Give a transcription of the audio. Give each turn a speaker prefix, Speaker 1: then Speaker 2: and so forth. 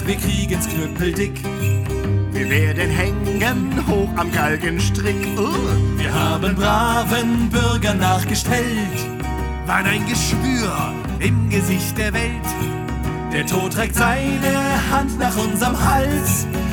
Speaker 1: wir kriegen's knüppeldick.
Speaker 2: Wir werden hängen hoch am Galgenstrick.
Speaker 1: Wir haben braven Bürgern nachgestellt,
Speaker 2: Waren ein Geschwür im Gesicht der Welt.
Speaker 1: der Tod trägt seine Hand nach unserem Hals.